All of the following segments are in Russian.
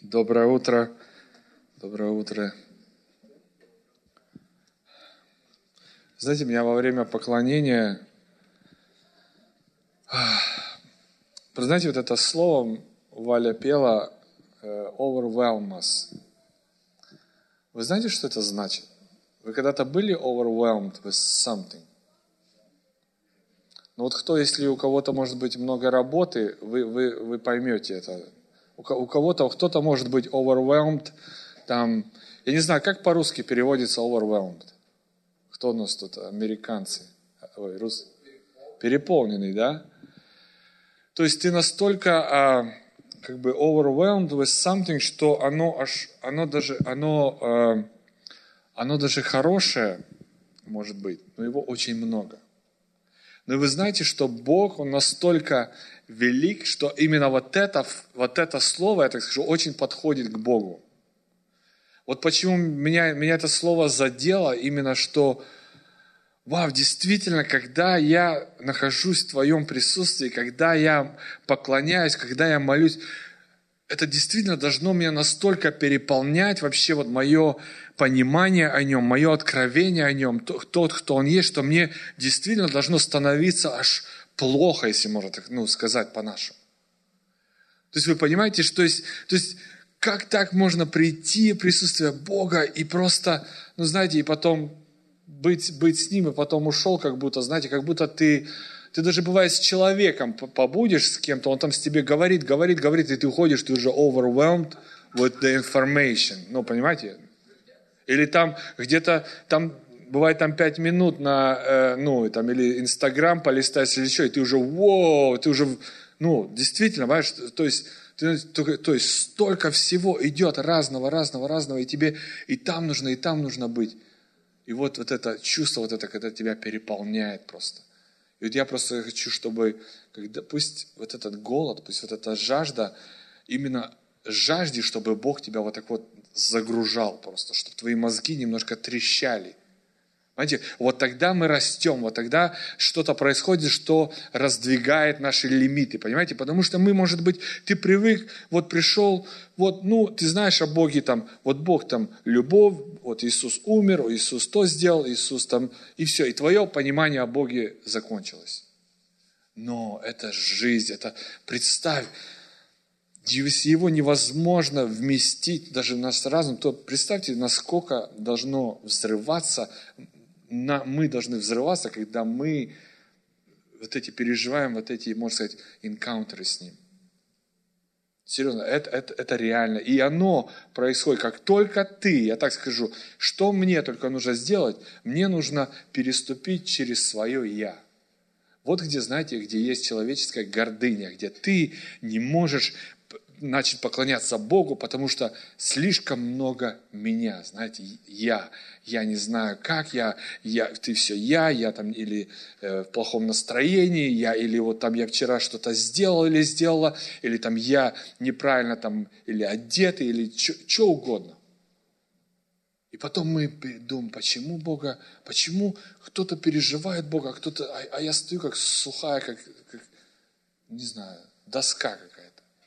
Доброе утро. Доброе утро. Знаете, меня во время поклонения, знаете, вот это слово Валя пела overwhelm us. Вы знаете, что это значит? Вы когда-то были overwhelmed with something? Ну вот кто, если у кого-то может быть много работы, вы поймете это. У кого-то, кто-то может быть overwhelmed, там, я не знаю, как по-русски переводится overwhelmed. Кто у нас тут, американцы? Ой, переполненный, да? То есть ты настолько как бы overwhelmed with something, что оно даже хорошее, может быть, но его очень много. Но вы знаете, что Бог, Он настолько велик, что именно вот это слово, я так скажу, очень подходит к Богу. Вот почему меня это слово задело, именно что, вау, действительно, когда я нахожусь в Твоем присутствии, когда я поклоняюсь, когда я молюсь, это действительно должно меня настолько переполнять вообще вот мое понимание о Нем, мое откровение о Нем, тот, кто Он есть, что мне действительно должно становиться аж плохо, если можно так сказать по-нашему. То есть вы понимаете, что то есть как так можно прийти в присутствие Бога и просто, знаете, и потом быть с Ним, и потом ушел, как будто, знаете, как будто ты даже бывает с человеком побудешь с кем-то, он там с тебе говорит, и ты уходишь, ты уже overwhelmed with the information. Понимаете? Или там где-то, бывает 5 минут на, или Инстаграм полистать, или что, и ты уже, действительно, понимаешь, то есть столько всего идет разного, и тебе и там нужно быть. И вот это чувство, когда тебя переполняет просто. И вот я просто хочу, чтобы, пусть вот этот голод, пусть вот эта жажда, именно жажди, чтобы Бог тебя вот так вот загружал просто, чтобы твои мозги немножко трещали. Понимаете, вот тогда мы растем, вот тогда что-то происходит, что раздвигает наши лимиты, понимаете? Потому что мы, может быть, ты привык, вот пришел, ты знаешь о Боге, вот Бог любовь, вот Иисус умер, Иисус то сделал, Иисус и все, и твое понимание о Боге закончилось. Но это жизнь, это, представь, если его невозможно вместить даже в наш разум, то представьте, насколько должно взрываться, мы должны взрываться, когда мы переживаем можно сказать, энкаунтеры с Ним. Серьезно, это реально. И оно происходит, как только ты, я так скажу, что мне только нужно сделать? Мне нужно переступить через свое «я». Вот где, знаете, где есть человеческая гордыня, где ты не можешь начать поклоняться Богу, потому что слишком много меня, знаете, я не знаю как, ты все я или в плохом настроении, или я вчера что-то сделал или сделала, или я неправильно или одетый, или что угодно. И потом мы думаем, почему кто-то переживает Бога, а я стою как сухая, как не знаю, доска какая-то.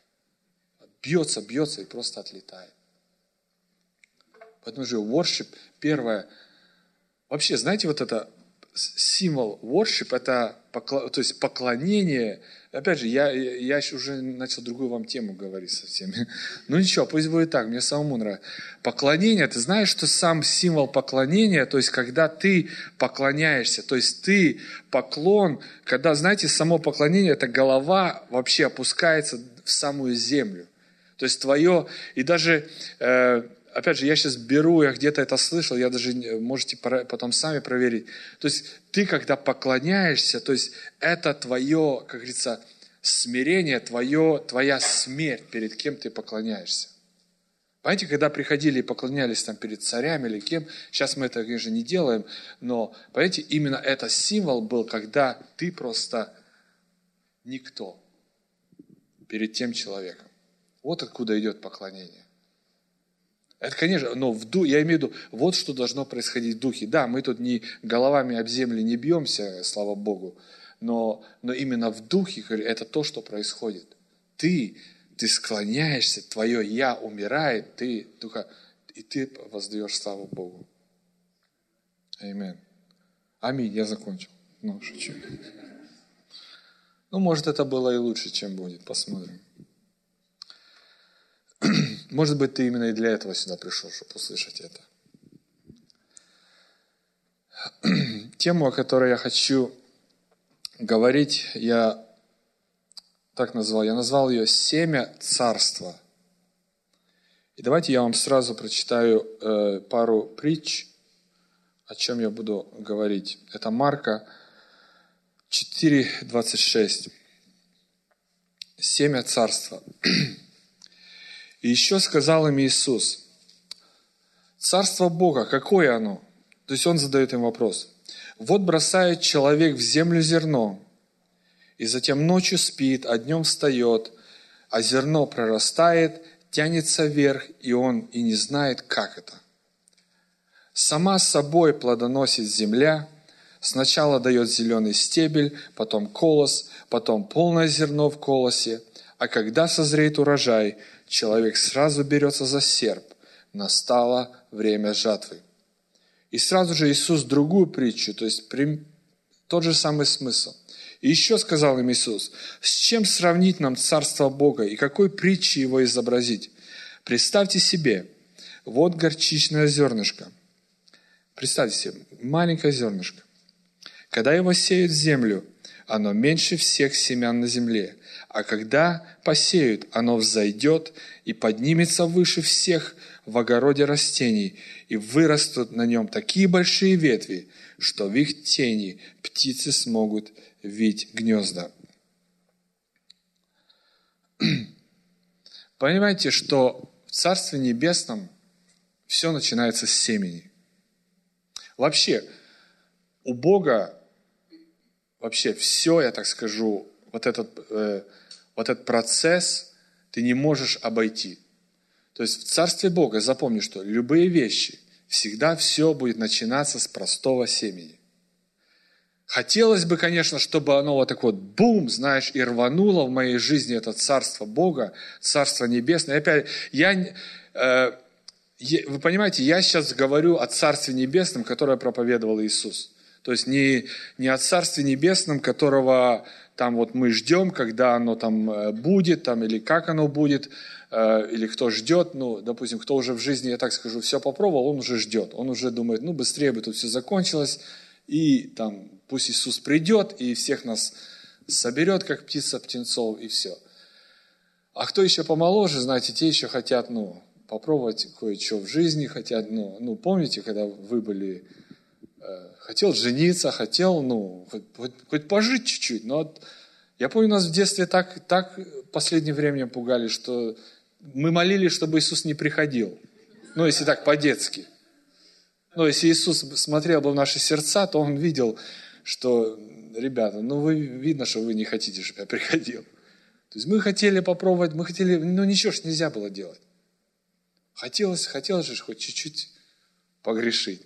Бьется и просто отлетает. Поэтому же worship, первое, вообще, знаете, вот это символ worship, это то есть поклонение. Опять же, я уже начал другую вам тему говорить совсем. Ну ничего, пусть будет так, мне самому нравится. Поклонение, ты знаешь, что сам символ поклонения, то есть когда ты поклоняешься, то есть ты поклон, когда, знаете, само поклонение, это голова вообще опускается в самую землю. То есть твое, и даже, опять же, я сейчас я где-то это слышал, я даже, можете потом сами проверить. То есть ты, когда поклоняешься, то есть это твое, как говорится, смирение, твоя смерть, перед кем ты поклоняешься. Понимаете, когда приходили и поклонялись перед царями или кем, сейчас мы это, конечно, не делаем, но, понимаете, именно это символ был, когда ты просто никто перед тем человеком. Вот откуда идет поклонение. Это, конечно, но я имею в виду, вот что должно происходить в духе. Да, мы тут не головами об землю не бьемся, слава Богу, но именно в духе это то, что происходит. Ты ты склоняешься, твое «я» умирает, и ты воздаешь славу Богу. Аминь. Аминь, я закончил. Шучу. Может, это было и лучше, чем будет. Посмотрим. Может быть, ты именно и для этого сюда пришел, чтобы услышать это. Тему, о которой я хочу говорить, я так назвал. Я назвал ее «Семя царства». И давайте я вам сразу прочитаю пару притч, о чем я буду говорить. Это Марка 4:26. Семя царства. И еще сказал им Иисус: царство Бога, какое оно? То есть он задает им вопрос. Вот бросает человек в землю зерно, и затем ночью спит, а днем встает, а зерно прорастает, тянется вверх, и он и не знает, как это. Сама собой плодоносит земля, сначала дает зеленый стебель, потом колос, потом полное зерно в колосе, а когда созреет урожай, человек сразу берется за серп. Настало время жатвы. И сразу же Иисус другую притчу, то есть тот же самый смысл. И еще сказал им Иисус: с чем сравнить нам Царство Бога и какой притчей его изобразить? Представьте себе, вот горчичное зернышко. Представьте себе, маленькое зернышко. Когда его сеют в землю, оно меньше всех семян на земле. А когда посеют, оно взойдет и поднимется выше всех в огороде растений, и вырастут на нем такие большие ветви, что в их тени птицы смогут вить гнезда. Понимаете, что в Царстве Небесном все начинается с семени. Вообще, у Бога вообще все, я так скажу, вот этот процесс ты не можешь обойти. То есть в Царстве Бога, запомни, что любые вещи, всегда все будет начинаться с простого семени. Хотелось бы, конечно, чтобы оно вот так вот бум, знаешь, и рвануло в моей жизни это Царство Бога, Царство Небесное. И опять, вы понимаете, я сейчас говорю о Царстве Небесном, которое проповедовал Иисус. То есть не о Царстве Небесном, которого там вот мы ждем, когда оно там будет, там, или как оно будет, или кто ждет, допустим, кто уже в жизни, я так скажу, все попробовал, он уже ждет. Он уже думает, быстрее бы тут все закончилось, и там пусть Иисус придет и всех нас соберет, как птица птенцов, и все. А кто еще помоложе, знаете, те еще хотят, попробовать кое-что в жизни, хотят, помните, когда вы были, хотел жениться, хотел, хоть пожить чуть-чуть, но я помню, нас в детстве так последнее время пугали, что мы молились, чтобы Иисус не приходил, если так по-детски. Если Иисус смотрел бы в наши сердца, то Он видел, что, ребята, видно, что вы не хотите, чтобы я приходил. То есть мы хотели попробовать, ничего ж нельзя было делать. Хотелось же хоть чуть-чуть погрешить.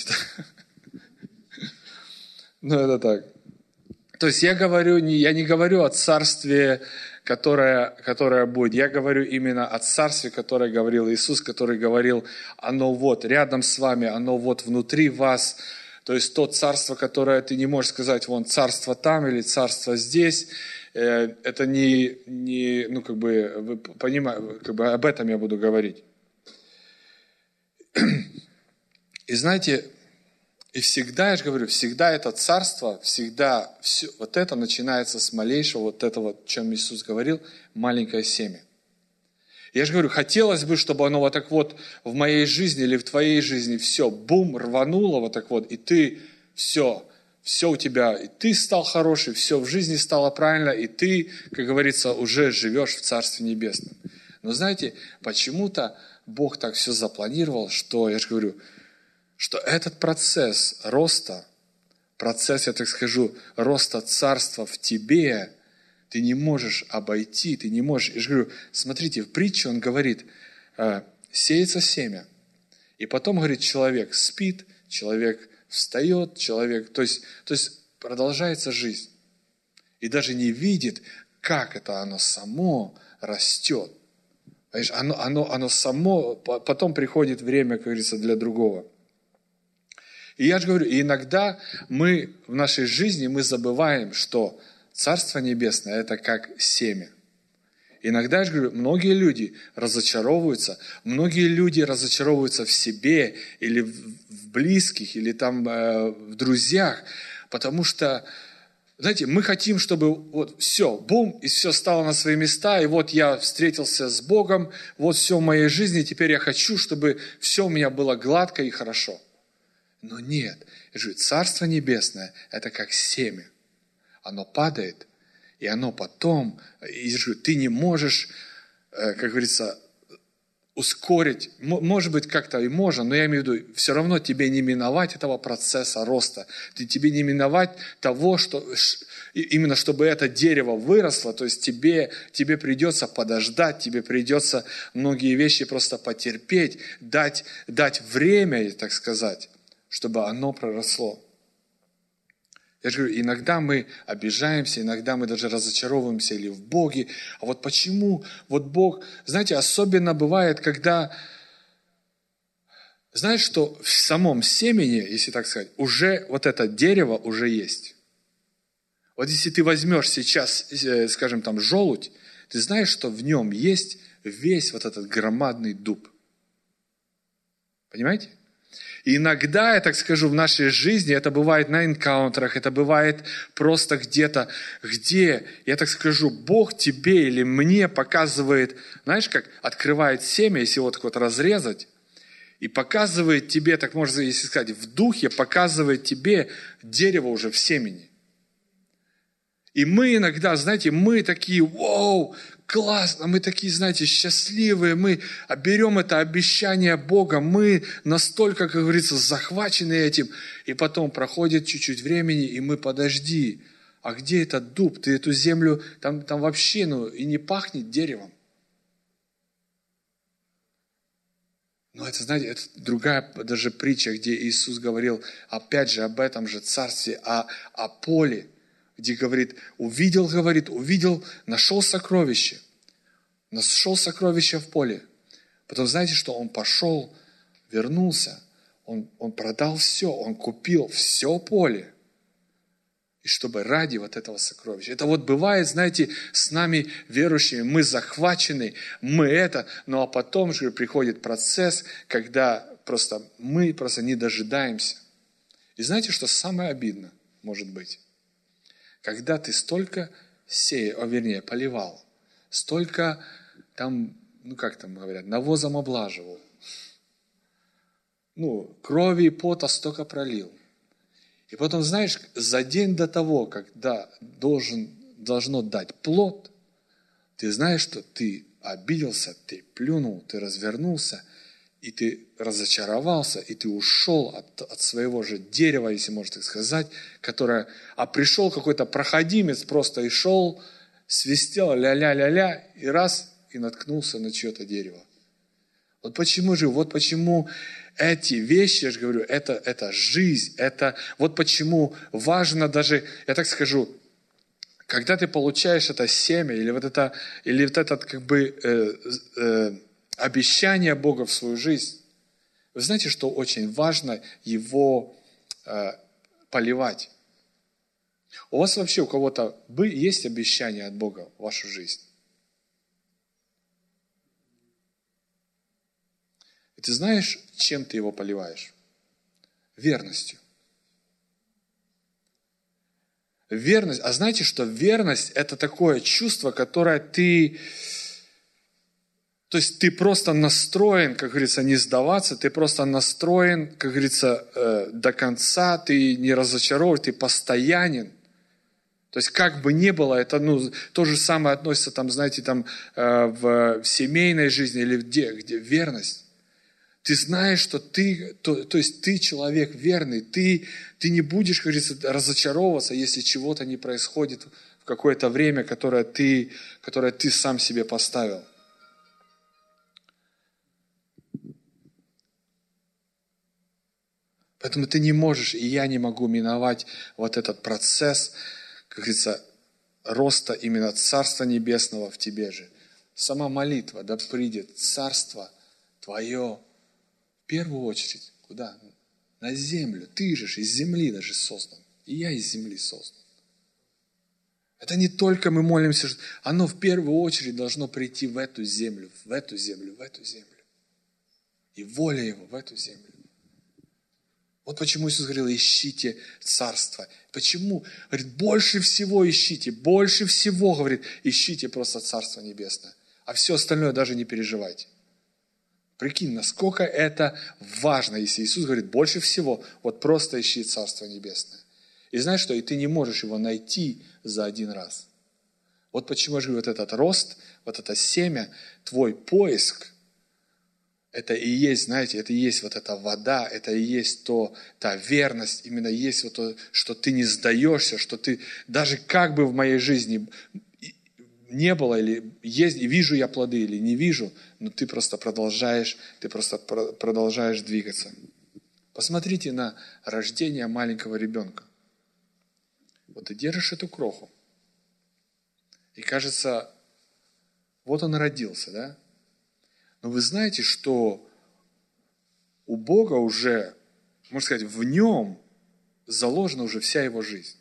Это так. То есть я не говорю о царстве, которое будет. Я говорю именно о царстве, которое говорил Иисус, который говорил, оно вот рядом с вами, оно вот внутри вас. То есть то царство, которое ты не можешь сказать, вон царство там или царство здесь. Это вы понимаете, об этом я буду говорить. И знаете, и всегда, я же говорю, всегда это царство, всегда все, вот это начинается с малейшего, вот этого, о чем Иисус говорил, маленькое семя. Я же говорю, хотелось бы, чтобы оно вот так вот в моей жизни или в твоей жизни все, бум, рвануло вот так вот, и ты все у тебя, и ты стал хороший, все в жизни стало правильно, и ты, как говорится, уже живешь в Царстве Небесном. Но знаете, почему-то Бог так все запланировал, что, я же говорю, что этот процесс роста, я так скажу, роста царства в тебе, ты не можешь обойти, ты не можешь. Я же говорю, смотрите, в притче он говорит, сеется семя, и потом, говорит, человек спит, человек встает, то есть продолжается жизнь. И даже не видит, как это оно само растет. Понимаешь, оно само, потом приходит время, как говорится, для другого. И я же говорю, иногда мы в нашей жизни, мы забываем, что Царство Небесное – это как семя. Иногда, я же говорю, многие люди разочаровываются в себе или в близких, или там в друзьях, потому что, знаете, мы хотим, чтобы вот все, бум, и все стало на свои места, и вот я встретился с Богом, вот все в моей жизни, теперь я хочу, чтобы все у меня было гладко и хорошо. Но нет, я говорю, Царство Небесное – это как семя. Оно падает, и оно потом, и я говорю, ты не можешь, как говорится, ускорить, может быть, как-то и можно, но я имею в виду, все равно тебе не миновать этого процесса роста, тебе не миновать того, что именно чтобы это дерево выросло, то есть тебе придется подождать, тебе придется многие вещи просто потерпеть, дать время, так сказать, чтобы оно проросло. Я же говорю, иногда мы обижаемся, иногда мы даже разочаровываемся или в Боге. А вот почему? Вот Бог, знаете, особенно бывает, когда, знаешь, что в самом семени, если так сказать, уже вот это дерево уже есть. Вот если ты возьмешь сейчас, скажем, там желудь, ты знаешь, что в нем есть весь вот этот громадный дуб. Понимаете? И иногда, я так скажу, в нашей жизни, это бывает на энкаунтерах, это бывает просто где-то, где, я так скажу, Бог тебе или мне показывает, знаешь, как открывает семя, если его так вот разрезать, и показывает тебе, так можно, если сказать, в духе, показывает тебе дерево уже в семени. И мы иногда, знаете, мы такие, вау, классно, мы такие, знаете, счастливые, мы берем это обещание Бога, мы настолько, как говорится, захвачены этим, и потом проходит чуть-чуть времени, и мы, подожди, а где этот дуб? Ты эту землю, там вообще, и не пахнет деревом. Но это, знаете, это другая даже притча, где Иисус говорил, опять же, об этом же царстве, о поле, где говорит, увидел, нашел сокровище в поле. Потом знаете, что он пошел, вернулся, он продал все, он купил все поле. И чтобы ради вот этого сокровища. Это вот бывает, знаете, с нами верующими, мы захвачены, ну а потом же приходит процесс, когда мы просто не дожидаемся. И знаете, что самое обидное может быть? Когда ты столько поливал, столько там, как там говорят, навозом облаживал, крови и пота столько пролил. И потом, знаешь, за день до того, когда должно дать плод, ты знаешь, что ты обиделся, ты плюнул, ты развернулся, и ты разочаровался, и ты ушел от своего же дерева, если можно так сказать, а пришел какой-то проходимец, просто и шел, свистел, ля-ля-ля-ля, и наткнулся на чье-то дерево. Вот почему эти вещи, я же говорю, это жизнь, вот почему важно даже, я так скажу, когда ты получаешь это семя, или вот этот обещание Бога в свою жизнь, вы знаете, что очень важно его поливать. У вас вообще, у кого-то есть обещание от Бога в вашу жизнь? И ты знаешь, чем ты его поливаешь? Верностью. Верность. А знаете, что верность – это такое чувство, которое то есть ты просто настроен, как говорится, не сдаваться, ты просто настроен, как говорится, до конца, ты не разочарован, ты постоянен. То есть как бы ни было, это то же самое относится в семейной жизни или где верность. Ты знаешь, что то есть ты человек верный, ты не будешь, как говорится, разочаровываться, если чего-то не происходит в какое-то время, которое ты сам себе поставил. Поэтому ты не можешь, и я не могу миновать вот этот процесс, как говорится, роста именно Царства Небесного в тебе же. сама молитва, да придет царство Твое в первую очередь. Куда? На землю. Ты же из земли даже создан. И я из земли создан. Это не только мы молимся, оно в первую очередь должно прийти в эту землю, в эту землю, в эту землю. И воля Его в эту землю. Вот почему Иисус говорил, ищите царство. Почему? Говорит, больше всего ищите, больше всего, говорит, ищите просто царство небесное. А все остальное даже не переживайте. Прикинь, насколько это важно, если Иисус говорит, больше всего, вот просто ищи царство небесное. И знаешь что, и ты не можешь его найти за один раз. Вот почему я говорю, вот этот рост, вот это семя, твой поиск, это и есть, знаете, это и есть вот эта вода, это и есть та верность, именно есть вот то, что ты не сдаешься, что ты, даже как бы в моей жизни не было, или есть, и вижу я плоды, или не вижу, но ты просто продолжаешь двигаться. Посмотрите на рождение маленького ребенка. Вот ты держишь эту кроху, и кажется, вот он родился, да? Но вы знаете, что у Бога уже, можно сказать, в нем заложена уже вся его жизнь.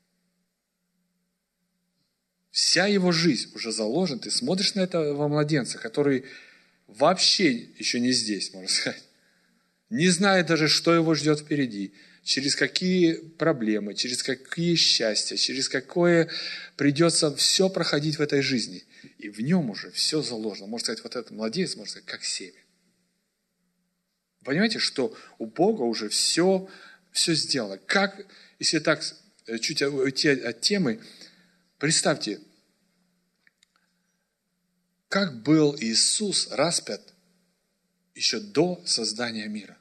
Вся его жизнь уже заложена. Ты смотришь на этого младенца, который вообще еще не здесь, можно сказать. Не знает даже, что его ждет впереди. Через какие проблемы, через какие счастья, через какое придется все проходить в этой жизни. И в нем уже все заложено. Можно сказать, вот этот младенец, можно сказать, как семя. Понимаете, что у Бога уже все сделано. Как, если так чуть уйти от темы, представьте, как был Иисус распят еще до создания мира.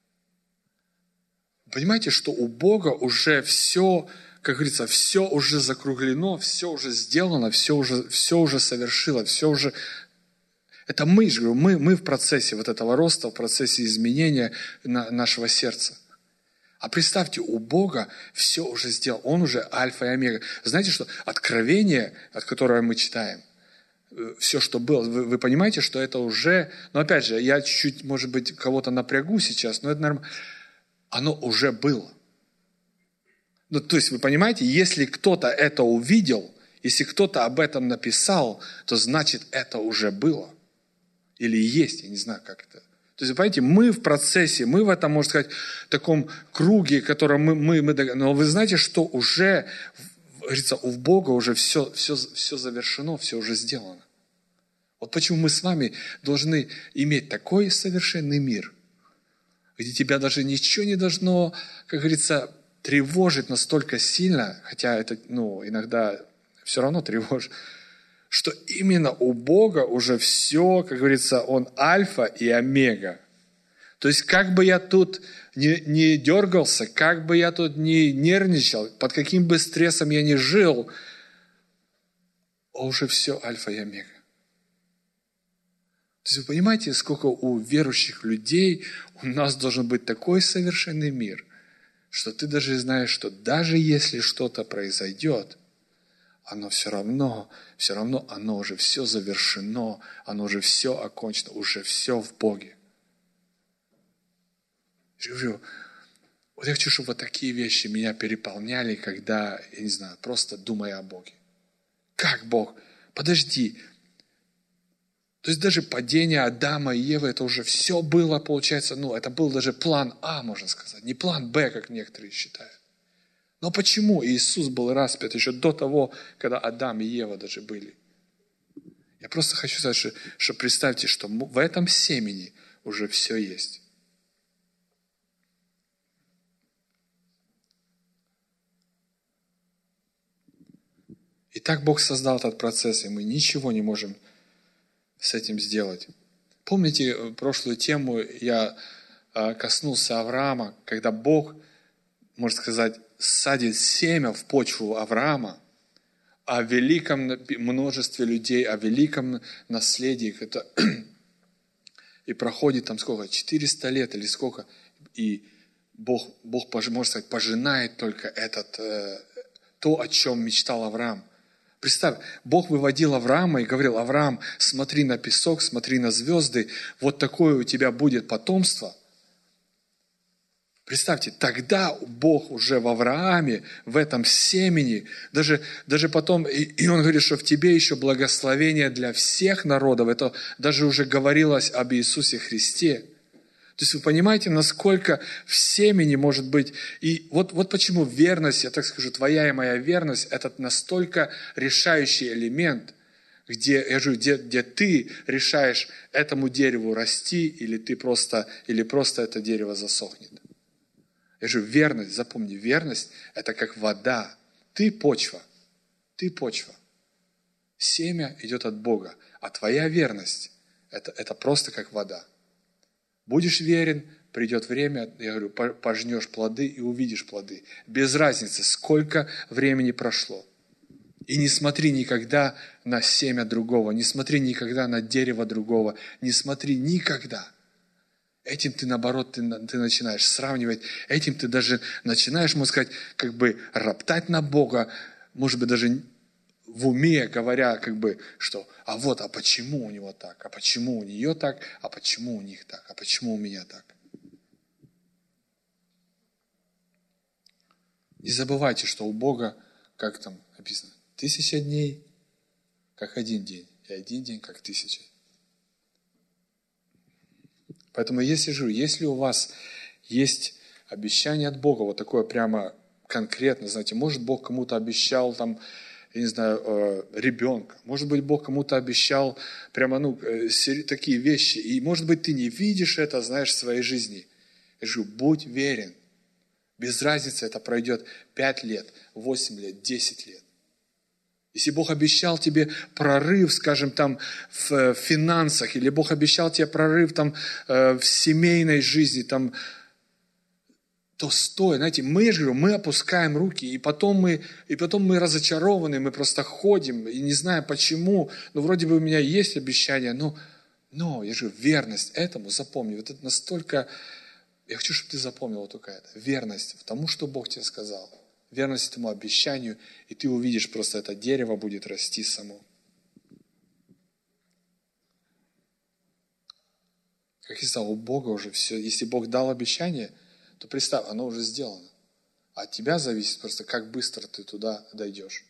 Понимаете, что у Бога уже все, как говорится, все уже закруглено, все уже сделано, все уже совершило, все уже... Это мы же, мы в процессе вот этого роста, в процессе изменения нашего сердца. А представьте, у Бога все уже сделано, Он уже альфа и омега. Знаете, что откровение, от которого мы читаем, все, что было, вы понимаете, что это уже... Но опять же, я чуть-чуть, может быть, кого-то напрягу сейчас, но это нормально. Оно уже было. Ну, то есть, вы понимаете, если кто-то это увидел, если кто-то об этом написал, то значит, это уже было. Или есть, я не знаю, как это. То есть, вы понимаете, мы в процессе, мы в этом, можно сказать, таком круге, в котором мы... Но вы знаете, что уже, говорится, у Бога уже все завершено, все уже сделано. Вот почему мы с вами должны иметь такой совершенный мир, где тебя даже ничего не должно, как говорится, тревожить настолько сильно, хотя это, иногда все равно тревожит, что именно у Бога уже все, как говорится, Он альфа и омега. То есть, как бы я тут не дергался, как бы я тут не нервничал, под каким бы стрессом я ни жил, уже все альфа и омега. То есть вы понимаете, сколько у верующих людей у нас должен быть такой совершенный мир, что ты даже знаешь, что даже если что-то произойдет, оно все равно оно уже все завершено, оно уже все окончено, уже все в Боге. Я говорю, вот я хочу, чтобы вот такие вещи меня переполняли, когда, я не знаю, просто думая о Боге. Как Бог? Подожди. То есть даже падение Адама и Евы, это уже все было, получается, это был даже план А, можно сказать, не план Б, как некоторые считают. Но почему Иисус был распят еще до того, когда Адам и Ева даже были? Я просто хочу сказать, что представьте, что в этом семени уже все есть. И так Бог создал этот процесс, и мы ничего не можем с этим сделать. Помните прошлую тему, я коснулся Авраама, когда Бог, можно сказать, садит семя в почву Авраама о великом множестве людей, о великом наследии. И проходит там сколько? 400 лет или сколько? И Бог, можно сказать, пожинает только то, о чем мечтал Авраам. Представь, Бог выводил Авраама и говорил: Авраам, смотри на песок, смотри на звезды, вот такое у тебя будет потомство. Представьте, тогда Бог уже в Аврааме, в этом семени, даже потом, и Он говорит, что в тебе еще благословение для всех народов. Это даже уже говорилось об Иисусе Христе. То есть вы понимаете, насколько в семени может быть. И вот почему верность, я так скажу, твоя и моя верность, это настолько решающий элемент, где ты решаешь этому дереву расти, или просто это дерево засохнет. Я же верность, запомни, верность – это как вода. Ты почва. Семя идет от Бога, а твоя верность – это просто как вода. Будешь верен, придет время, я говорю, пожнешь плоды и увидишь плоды. Без разницы, сколько времени прошло. И не смотри никогда на семя другого, не смотри никогда на дерево другого, не смотри никогда. Этим ты, наоборот, ты начинаешь сравнивать, этим ты даже начинаешь, можно сказать, как бы роптать на Бога, может быть, даже в уме говоря, как бы, что, а почему у него так, а почему у нее так, а почему у них так, а почему у меня так. Не забывайте, что у Бога, как там написано, 1000 дней, как один день, и один день, как 1000. Поэтому если у вас есть обещание от Бога, вот такое прямо конкретно, знаете, может Бог кому-то обещал там, я не знаю, ребенка, может быть, Бог кому-то обещал прямо, такие вещи, и может быть, ты не видишь это, знаешь, в своей жизни. Я говорю, будь верен. Без разницы, это пройдет 5 лет, 8 лет, 10 лет. Если Бог обещал тебе прорыв, скажем, там в финансах, или Бог обещал тебе прорыв там в семейной жизни, там, то стой, знаете, мы опускаем руки, и потом мы разочарованы, мы просто ходим, и не знаем почему, вроде бы у меня есть обещание, но я же верность этому запомни, вот это настолько, я хочу, чтобы ты запомнил вот только это, верность тому, что Бог тебе сказал, верность этому обещанию, и ты увидишь, просто это дерево будет расти само. Как я сказал, у Бога уже все, если Бог дал обещание, то представь, оно уже сделано. А от тебя зависит просто, как быстро ты туда дойдешь.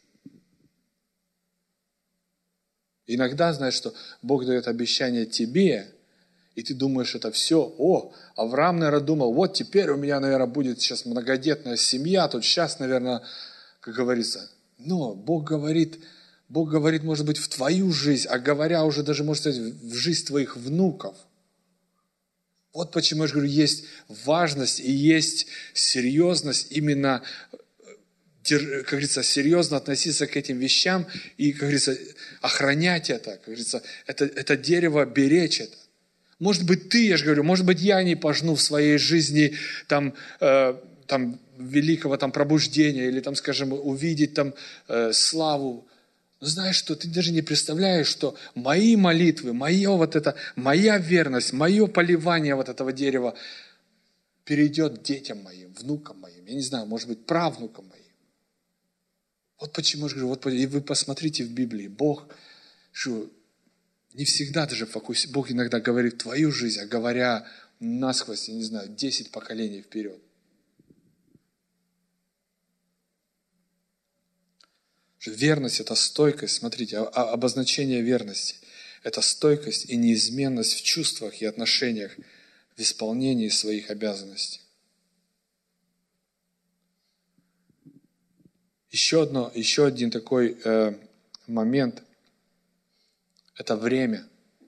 Иногда, знаешь, что Бог дает обещание тебе, и ты думаешь, это все. Авраам, наверное, думал, вот теперь у меня, наверное, будет сейчас многодетная семья, тут сейчас, наверное, как говорится. Но Бог говорит, может быть, в твою жизнь, а говоря уже даже, может сказать, в жизнь твоих внуков. Вот почему я же говорю, есть важность и есть серьезность именно, как говорится, серьезно относиться к этим вещам и, как говорится, охранять это, как говорится, это дерево беречь это. Может быть, я же говорю, может быть, я не пожну в своей жизни там великого там пробуждения или там, скажем, увидеть там славу. Но знаешь что, ты даже не представляешь, что мои молитвы, моя верность, мое поливание вот этого дерева перейдет детям моим, внукам моим, я не знаю, может быть, правнукам моим. Вот почему я говорю, и вы посмотрите в Библии, Бог, что не всегда даже Бог иногда говорит в твою жизнь, а говоря насквозь, я не знаю, 10 поколений вперед. Верность – это стойкость. Смотрите, обозначение верности – это стойкость и неизменность в чувствах и отношениях в исполнении своих обязанностей. Еще один такой момент – это время.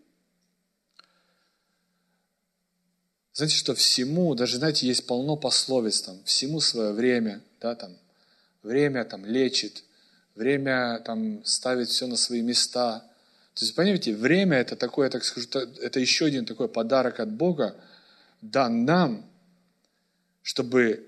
Знаете, что всему, даже, знаете, есть полно пословиц, там, всему свое время, да, там, время там, лечит, время там, ставит все на свои места. То есть, понимаете, время это такое, так скажу, это еще один такой подарок от Бога, дан нам, чтобы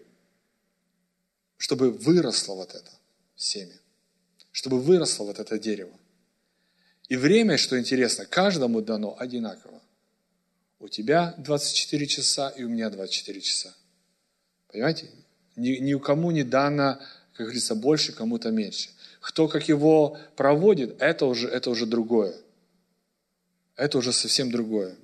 выросло вот это семя, чтобы выросло вот это дерево. И время, что интересно, каждому дано одинаково. У тебя 24 часа, и у меня 24 часа. Понимаете? Ни у кому не дано, как говорится, больше, кому-то меньше. кто как его проводит, это уже другое. Это уже совсем другое.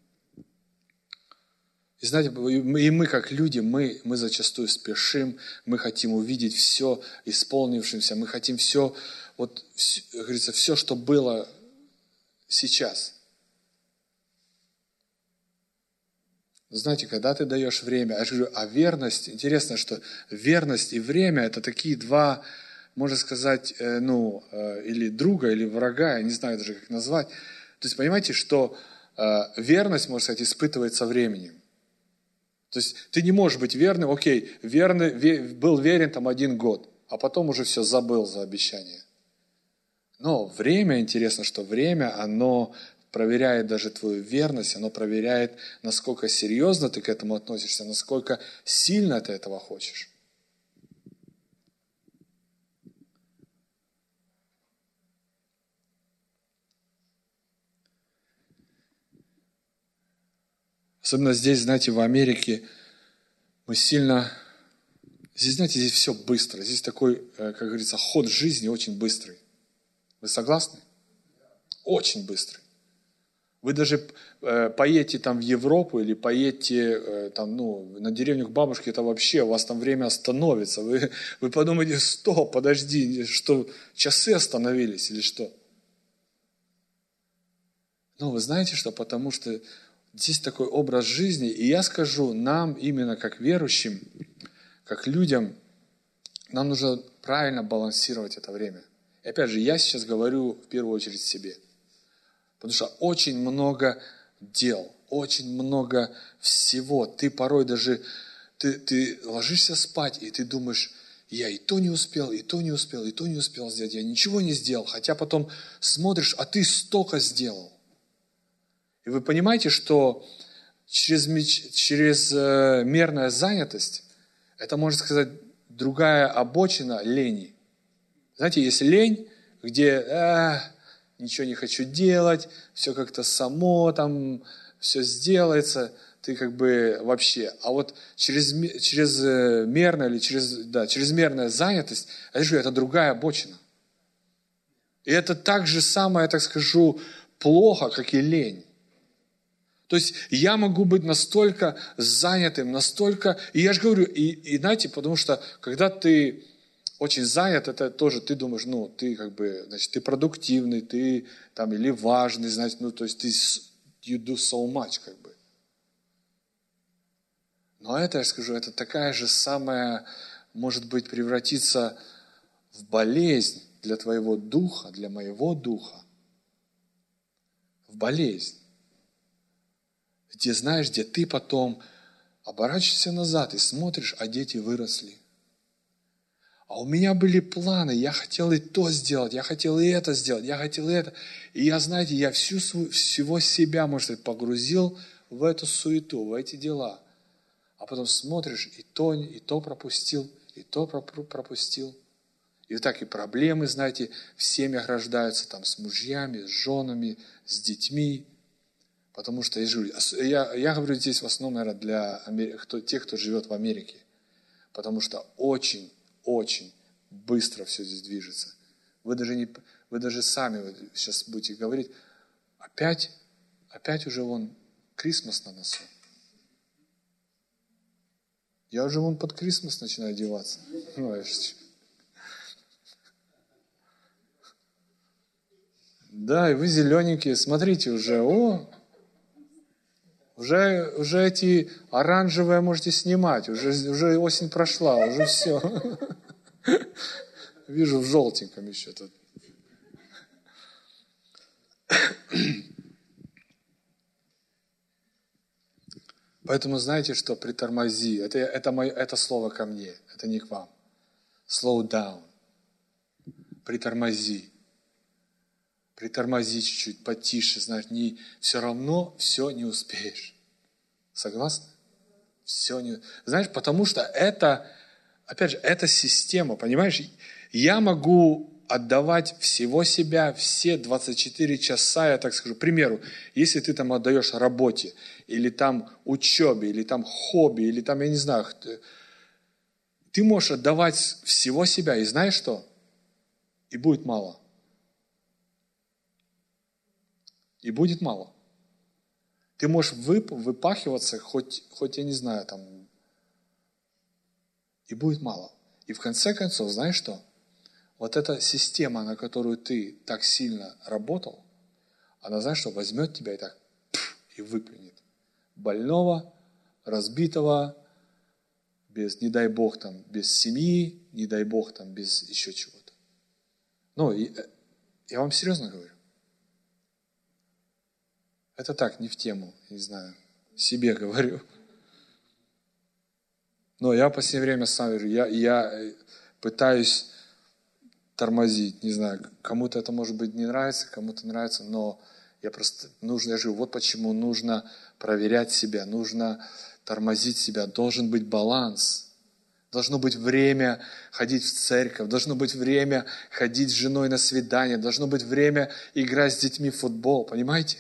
И знаете, и мы как люди, мы зачастую спешим, мы хотим увидеть все исполнившимся, мы хотим все, вот, как говорится, все, что было сейчас. Знаете, когда ты даешь время, я же говорю, а верность, интересно, что верность и время – это такие два, можно сказать, или друга, или врага, я не знаю даже, как назвать. То есть, понимаете, что верность, можно сказать, испытывается временем. То есть, ты не можешь быть верным, окей, был верен там 1 год, а потом уже все забыл за обещание. Но время, интересно, что время, оно проверяет даже твою верность, оно проверяет, насколько серьезно ты к этому относишься, насколько сильно ты этого хочешь. Особенно здесь, знаете, в Америке мы сильно... Здесь, знаете, здесь все быстро. Здесь такой, как говорится, ход жизни очень быстрый. Вы согласны? Очень быстрый. Вы даже поедете там в Европу или поедете там, на деревню к бабушке, это вообще, у вас там время остановится. Вы подумаете, стоп, подожди, что, часы остановились или что? Но вы знаете, что потому что здесь такой образ жизни, и я скажу, нам именно как верующим, как людям, нам нужно правильно балансировать это время. И опять же, я сейчас говорю в первую очередь себе. Потому что очень много дел, очень много всего. Ты порой даже, ты ложишься спать, и ты думаешь, я и то не успел, и то не успел, и то не успел сделать, я ничего не сделал. Хотя потом смотришь, а ты столько сделал. И вы понимаете, что чрезмерная занятость, это, можно сказать, другая обочина лени. Знаете, есть лень, где ничего не хочу делать, все как-то само там, все сделается, ты как бы вообще. А вот чрезмерная занятость, это другая обочина. И это так же самое, я так скажу, плохо, как и лень. То есть я могу быть настолько занятым, настолько... И я же говорю, и знаете, потому что когда ты очень занят, это тоже ты думаешь, ты как бы, значит, ты продуктивный, ты там или важный, значит, то есть ты you do so much, как бы. Но это, я скажу, это такая же самая, может быть, превратиться в болезнь для твоего духа, для моего духа. В болезнь. Где, знаешь, где ты потом оборачиваешься назад и смотришь, а дети выросли. А у меня были планы, я хотел и то сделать, я хотел и это сделать, я хотел и это. И я, знаете, я всего себя, может быть, погрузил в эту суету, в эти дела. А потом смотришь, и то пропустил, и то пропустил. И вот так и проблемы, знаете, в семьях рождаются там с мужьями, с женами, с детьми. Потому что я говорю здесь в основном, наверное, для тех, кто живет в Америке. Потому что очень быстро все здесь движется. Вы даже сами сейчас будете говорить, опять уже Крисмас на носу. Я уже под Крисмас начинаю одеваться. Да, и вы зелененькие, смотрите уже, уже эти оранжевые можете снимать, уже осень прошла, уже все. Вижу в желтеньком еще тут. Поэтому знаете что, притормози. Это слово ко мне, это не к вам. Slow down. Притормози. Притормози чуть-чуть, потише, знаешь, все равно все не успеешь. Согласны? Все не... Знаешь, потому что это, опять же, это система, понимаешь? Я могу отдавать всего себя, все 24 часа, я так скажу. К примеру, если ты там отдаешь работе, или там учебе, или там хобби, или там, я не знаю, ты можешь отдавать всего себя, и знаешь что? И будет мало. И будет мало. Ты можешь выпахиваться, хоть я не знаю, там, и будет мало. И в конце концов, знаешь что? Вот эта система, на которую ты так сильно работал, она, знаешь что, возьмет тебя и так, и выплюнет. Больного, разбитого, без, не дай Бог, там, без семьи, не дай Бог, там, без еще чего-то. Ну, я вам серьезно говорю. Это так, не в тему, не знаю, себе говорю. Но я в последнее время сам говорю, я пытаюсь тормозить, не знаю, кому-то это может быть не нравится, кому-то нравится, но я живу, вот почему нужно проверять себя, нужно тормозить себя, должен быть баланс. Должно быть время ходить в церковь, должно быть время ходить с женой на свидание, должно быть время играть с детьми в футбол, понимаете?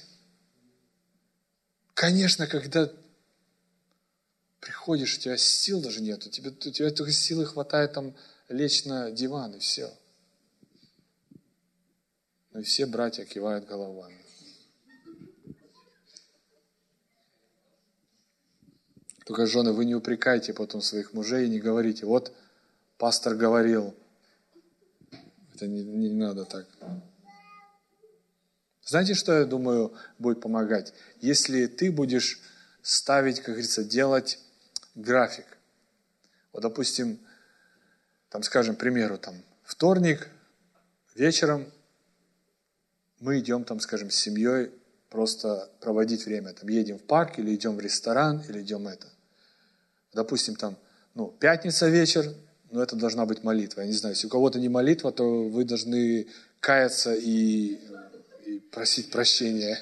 Конечно, когда приходишь, у тебя сил даже нет, у тебя только силы хватает там лечь на диван и все. Ну и все братья кивают головами. Только, жены, вы не упрекайте потом своих мужей и не говорите, вот пастор говорил. Это не надо так. Знаете, что, я думаю, будет помогать? Если ты будешь ставить, как говорится, делать график. Вот, допустим, там, скажем, к примеру, там, вторник вечером мы идем, там, скажем, с семьей просто проводить время. Там, едем в парк, или идем в ресторан, или идем это. Допустим, там, пятница вечер, это должна быть молитва. Я не знаю, если у кого-то не молитва, то вы должны каяться и просить прощения.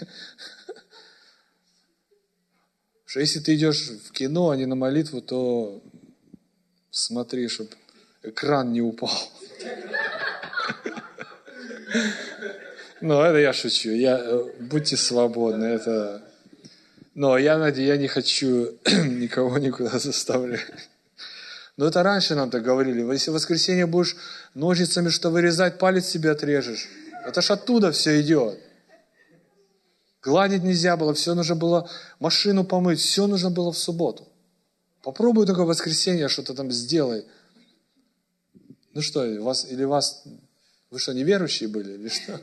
Потому что если ты идешь в кино, а не на молитву, то смотри, чтобы экран не упал. Это я шучу. Будьте свободны. Но я не хочу никого никуда заставлять. Но это раньше нам так говорили. Если в воскресенье будешь ножницами что вырезать, палец себе отрежешь. Это ж оттуда все идет. Гладить нельзя было, все нужно было машину помыть, все нужно было в субботу. Попробуй только в воскресенье что-то там сделай. Вы что, неверующие были, или что?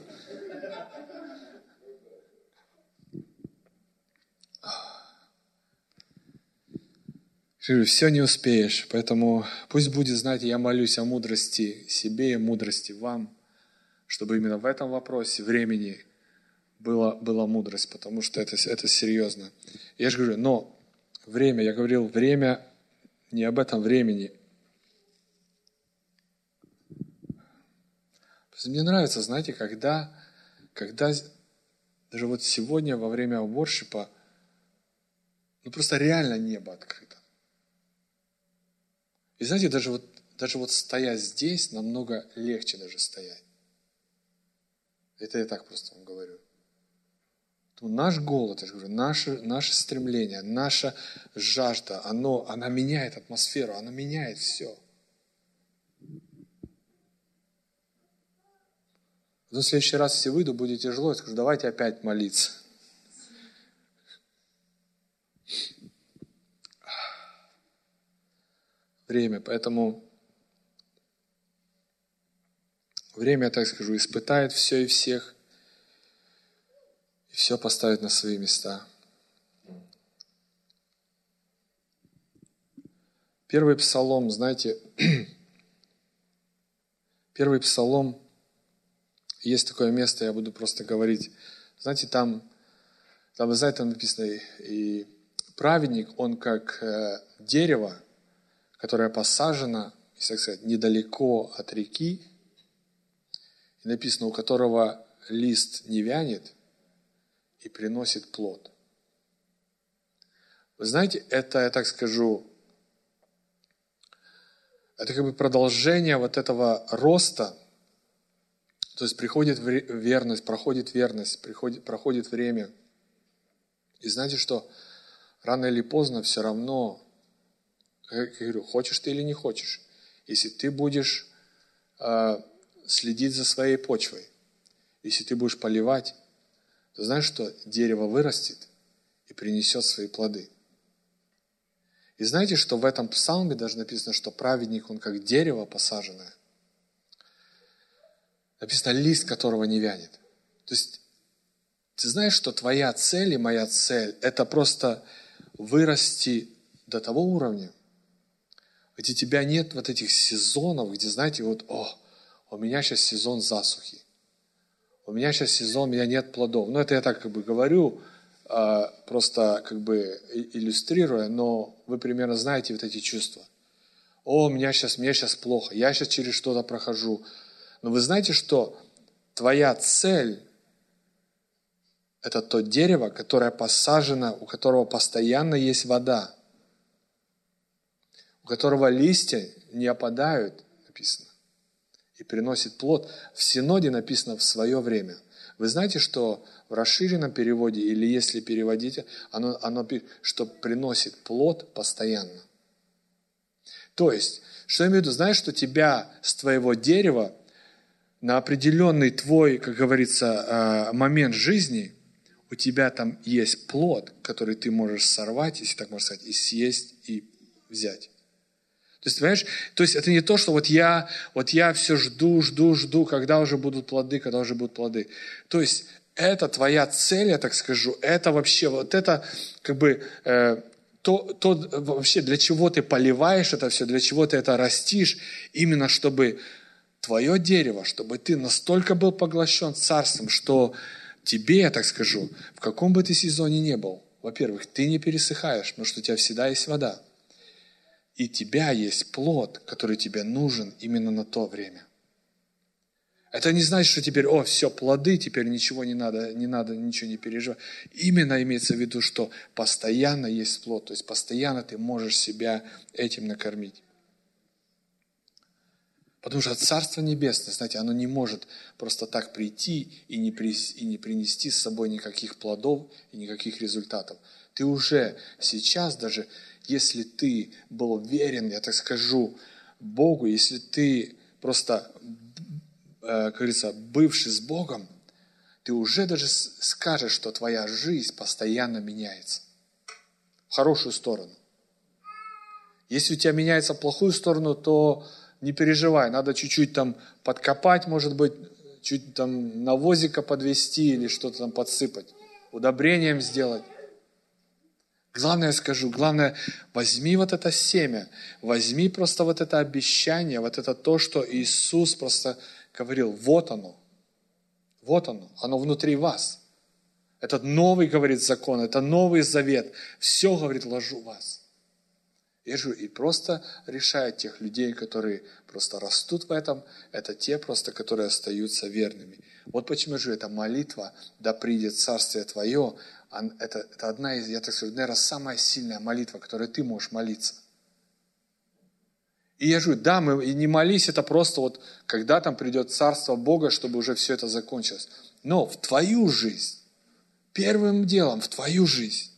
Все не успеешь, поэтому пусть будет, знаете, я молюсь о мудрости себе и мудрости вам, чтобы именно в этом вопросе времени была мудрость, потому что это серьезно. Я же говорю, но время, я говорил, время не об этом времени. Мне нравится, знаете, когда даже вот сегодня во время воршипа, просто реально небо открыто. И знаете, даже вот стоя здесь, намного легче даже стоять. Это я так просто вам говорю. Наш голод, я же говорю, наше стремление, наша жажда, она меняет атмосферу, она меняет все. Но в следующий раз, если выйду, будет тяжело, я скажу, давайте опять молиться. Время, поэтому время, я так скажу, испытает все и всех, и все поставит на свои места. Первый псалом, знаете, первый псалом, есть такое место, я буду просто говорить, знаете, там вы знаете, там написано, и праведник, он как дерево, которое посажено, если так сказать, недалеко от реки, и написано, у которого лист не вянет и приносит плод. Вы знаете, это, я так скажу, это как бы продолжение вот этого роста, то есть приходит верность, проходит верность, проходит время. И знаете что, рано или поздно все равно, я говорю, хочешь ты или не хочешь, если ты будешь следить за своей почвой. Если ты будешь поливать, то знаешь, что дерево вырастет и принесет свои плоды. И знаете, что в этом псалме даже написано, что праведник, он как дерево посаженное. Написано, лист которого не вянет. То есть, ты знаешь, что твоя цель и моя цель – это просто вырасти до того уровня, где тебя нет вот этих сезонов, где, знаете, вот, у меня сейчас сезон засухи. У меня сейчас сезон, у меня нет плодов. Ну, это я так говорю, просто иллюстрируя, но вы примерно знаете вот эти чувства. Мне сейчас плохо, я сейчас через что-то прохожу. Но вы знаете, что твоя цель – это то дерево, которое посажено, у которого постоянно есть вода, у которого листья не опадают, написано, и приносит плод. В Синоде написано «в свое время». Вы знаете, что в расширенном переводе, или если переводите, оно что приносит плод постоянно. То есть, что я имею в виду? Знаешь, что тебя с твоего дерева на определенный твой, как говорится, момент жизни, у тебя там есть плод, который ты можешь сорвать, если так можно сказать, и съесть, и взять. То есть, понимаешь, то есть это не то, что вот я все жду, когда уже будут плоды. То есть это твоя цель, я так скажу, это вообще, вот это то вообще, для чего ты поливаешь это все, для чего ты это растишь, именно чтобы твое дерево, чтобы ты настолько был поглощен царством, что тебе, я так скажу, в каком бы ты сезоне ни был, во-первых, ты не пересыхаешь, потому что у тебя всегда есть вода. И у тебя есть плод, который тебе нужен именно на то время. Это не значит, что теперь, все, плоды, теперь ничего не надо, ничего не переживать. Именно имеется в виду, что постоянно есть плод, то есть постоянно ты можешь себя этим накормить. Потому что Царство Небесное, знаете, оно не может просто так прийти и не принести с собой никаких плодов и никаких результатов. Ты уже сейчас, даже если ты был верен, я так скажу, Богу, если ты просто, как говорится, бывший с Богом, ты уже даже скажешь, что твоя жизнь постоянно меняется. В хорошую сторону. Если у тебя меняется в плохую сторону, то не переживай, надо чуть-чуть там подкопать, может быть, чуть там навозика подвести или что-то там подсыпать, удобрением сделать. Главное, возьми вот это семя, возьми просто вот это обещание, вот это то, что Иисус просто говорил, вот оно, оно внутри вас. Этот новый, говорит, закон, это новый завет, все, говорит, ложу в вас. И просто решает тех людей, которые просто растут в этом, это те просто, которые остаются верными. Вот почему же эта молитва, да придет Царствие Твое, это одна из, я так скажу, наверное, самая сильная молитва, которой ты можешь молиться. И я говорю, да, и не молись, это просто вот, когда там придет Царство Бога, чтобы уже все это закончилось. Но в твою жизнь, первым делом в твою жизнь,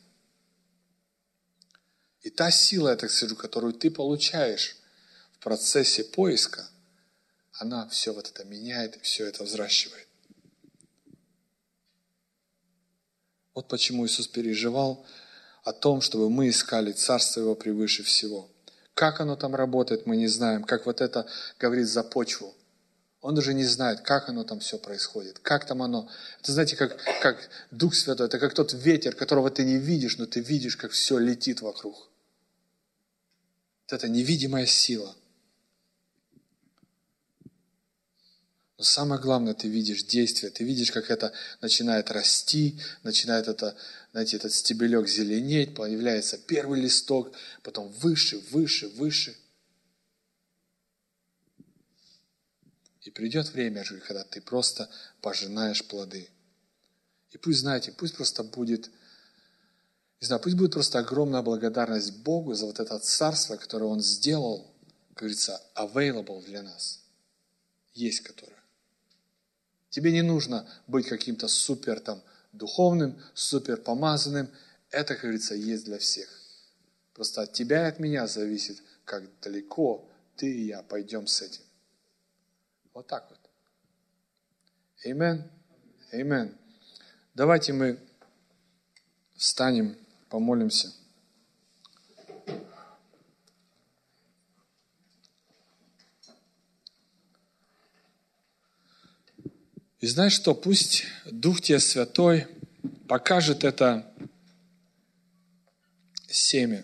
и та сила, я так скажу, которую ты получаешь в процессе поиска, она все вот это меняет и все это взращивает. Вот почему Иисус переживал о том, чтобы мы искали Царство Его превыше всего. Как оно там работает, мы не знаем. Как вот это говорит за почву. Он даже не знает, как оно там все происходит. Как там оно. Это, знаете, как Дух Святой. Это как тот ветер, которого ты не видишь, но ты видишь, как все летит вокруг. Вот это невидимая сила. Но самое главное, ты видишь действие, ты видишь, как это начинает расти, начинает это, знаете, этот стебелек зеленеть, появляется первый листок, потом выше, выше, выше. И придет время, когда ты просто пожинаешь плоды. И пусть, знаете, пусть просто будет, не знаю, пусть будет просто огромная благодарность Богу за вот это царство, которое Он сделал, как говорится, available для нас. Есть которое. Тебе не нужно быть каким-то супер там духовным, супер помазанным. Это, как говорится, есть для всех. Просто от тебя и от меня зависит, как далеко ты и я пойдем с этим. Вот так вот. Аминь. Аминь. Давайте мы встанем, помолимся. И знаешь что? Пусть Дух тебе Святой покажет это семя.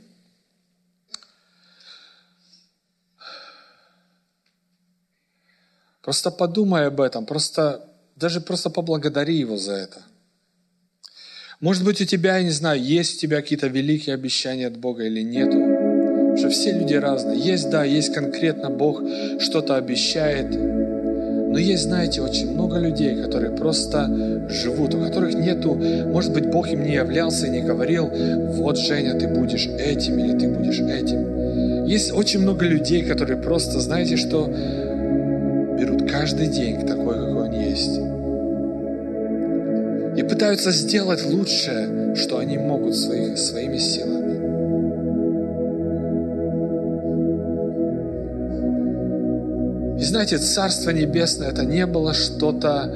Просто подумай об этом, даже поблагодари Его за это. Может быть, у тебя, я не знаю, есть у тебя какие-то великие обещания от Бога или нету. Потому что все люди разные. Есть конкретно Бог что-то обещает. Но есть, знаете, очень много людей, которые просто живут, у которых нету, может быть, Бог им не являлся и не говорил, вот, Женя, ты будешь этим или ты будешь этим. Есть очень много людей, которые просто, знаете, что берут каждый день такой, какой он есть. И пытаются сделать лучшее, что они могут своими силами. И знаете, Царство Небесное, это не было что-то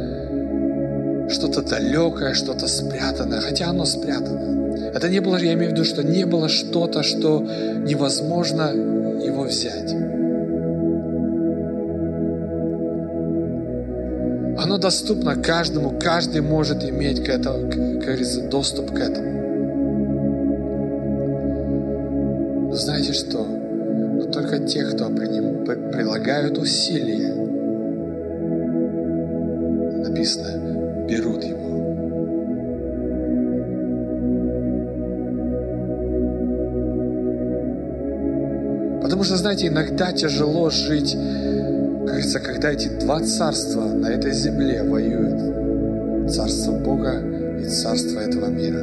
далекое, что-то спрятанное, хотя оно спрятано. Это не было, я имею в виду, что не было что-то, что невозможно его взять. Оно доступно каждому, каждый может иметь как говорится, доступ к этому. Но знаете что? Но только те, кто прилагают усилия, написано, берут его. Потому что, знаете, иногда тяжело жить, как говорится, когда эти два царства на этой земле воюют. Царство Бога и царство этого мира.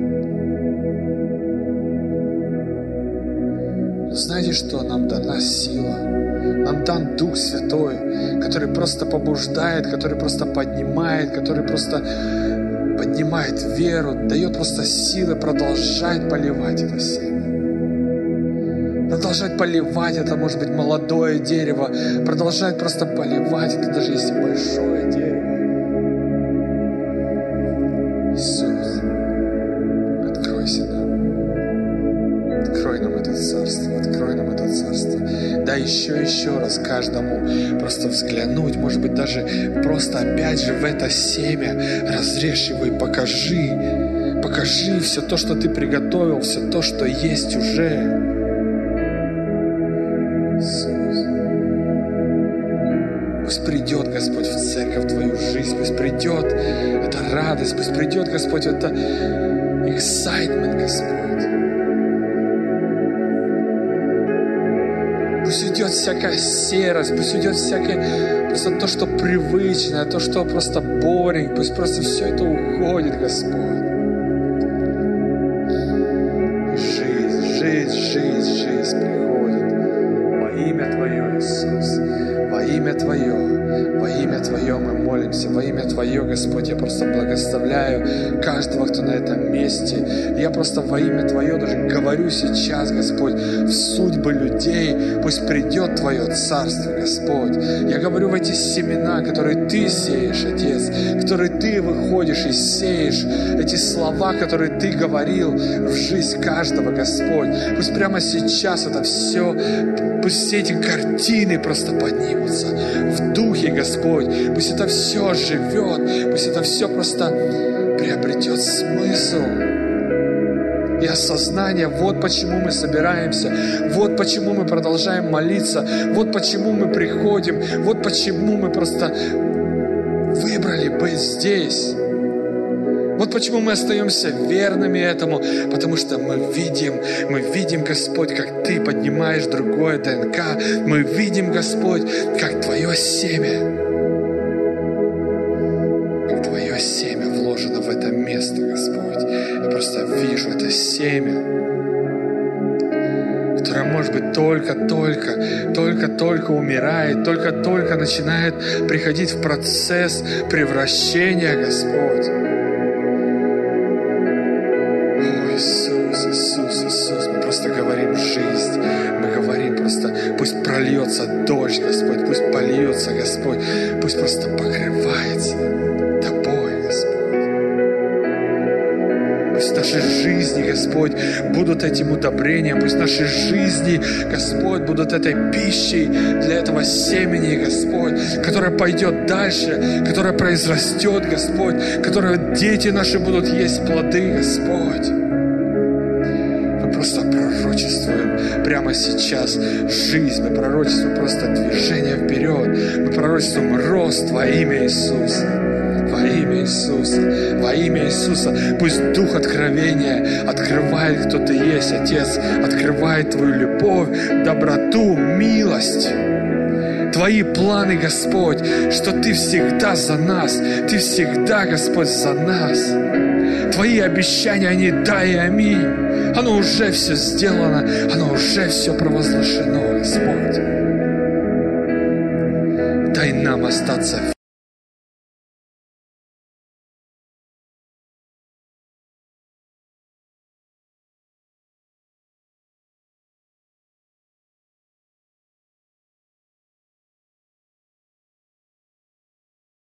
Но знаете что? Нам дана сила. Нам дан Дух Святой, который просто побуждает, который просто поднимает, который просто поднимает веру, дает просто силы продолжать поливать это семя. Продолжать поливать это, может быть, молодое дерево, продолжать просто поливать это, даже если большое дерево. Иисус, откройся нам. Открой нам это царство, открой нам это царство. Дай еще раз каждому просто взглянуть, может быть, даже просто опять же в это семя разрежь его и покажи. Покажи все то, что ты приготовил, все то, что есть уже. Иисус. Пусть придет, Господь, в церковь, в твою жизнь, пусть придет эта радость, пусть придет, Господь, это excitement, Господь. Пусть уйдет всякая серость, пусть уйдет всякое просто то, что привычное, то, что просто boring, пусть просто все это уходит, Господь. Жизнь приходит. Во имя Твое, Иисус, во имя Твое мы молимся, во имя Твое, Господь, я просто благословляю каждого, кто на этом месте. Я просто во имя Твое даже говорю сейчас, Господь, в судьбы людей, пусть придет Твое Царство, Господь. Я говорю в эти семена, которые Ты сеешь, Отец, которые Ты выходишь и сеешь, эти слова, которые Ты говорил в жизнь каждого, Господь. Пусть прямо сейчас это все, пусть все эти картины просто поднимутся в духе, Господь. Пусть это все живет, пусть это все просто приобретет смысл и осознание. Вот почему мы собираемся, вот почему мы продолжаем молиться, вот почему мы приходим, вот почему мы просто выбрали быть здесь. Вот почему мы остаемся верными этому, потому что мы видим, Господь, как Ты поднимаешь другое ДНК. Мы видим, Господь, как Твое семя вложено в это место, Господь. Я просто вижу это семя, которое, может быть, только умирает, только начинает приходить в процесс превращения, Господь. Иисус, мы просто говорим жизнь, мы говорим просто пусть прольется дождь, Господь, пусть польется, Господь, пусть просто покрывается Тобой, Господь. Пусть наши жизни, Господь, будут этим удобрением, пусть наши жизни, Господь, будут этой пищей для этого семени, Господь, которое пойдет дальше, которое произрастет, Господь, которое дети наши будут есть плоды, Господь. Мы просто пророчествуем прямо сейчас жизнь, мы пророчествуем просто движение вперед, мы пророчествуем рост во имя Иисуса. Во имя Иисуса, во имя Иисуса. Пусть Дух откровения открывает, кто Ты есть, Отец, открывает Твою любовь, доброту, милость. Твои планы, Господь, что Ты всегда за нас, Ты всегда, Господь, за нас. Твои обещания, они да и аминь. Оно уже все сделано, оно уже все провозглашено, Господь. Дай нам остаться